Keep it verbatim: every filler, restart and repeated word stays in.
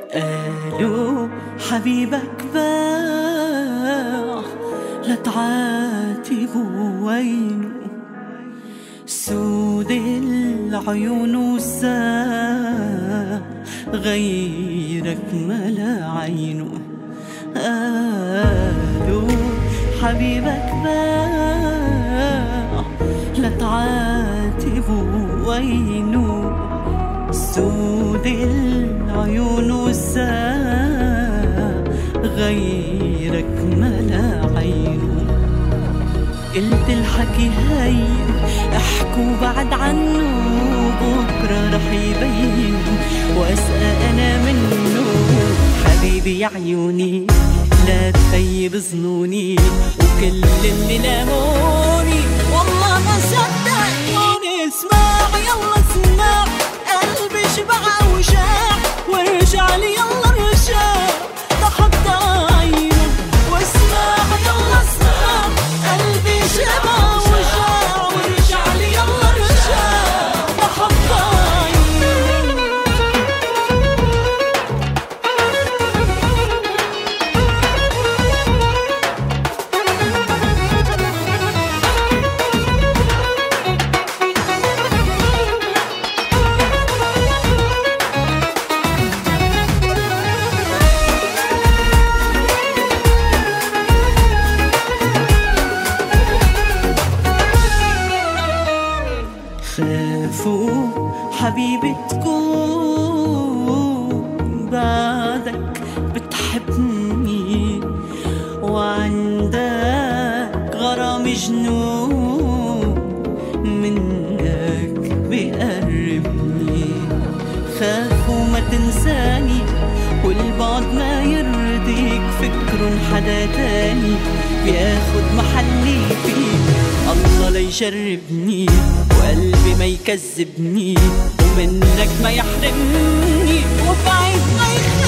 قالوا حبيبك باع لا تعاتبه وينه، سود العيون وساع غيرك ملا عينه. قالوا حبيبك باع لا تعاتبه وينه، سود العيون وساع غيرك ملا عينه. قلت الحكي هين احكوا بعد عنه، بكرة رح يبين واسأل انا منه. حبيبي يا عيوني لا تخيب ظنوني، وكل اللي لاموني والله ما صدقوني. اسمع يلا اسمع، قلبي شبع وشاع، وارجع لي يلا ارجع تحدى عينه. واسمع يلا اسمع، قلبي شبع وشاع، وارجع لي يلا ارجع تحدى عينه. خافوا حبيبي تكون بعدك بتحبني، وعندك غرام جنون منك بيقربني. خافوا ما تنساني والبعد ما يرضيك، فكرن حدا تاني بياخد محلي فيك. الله ليجربني وقلبي ما يكذبني، ومنك ما يحرمني، وبعيد ما يخليني.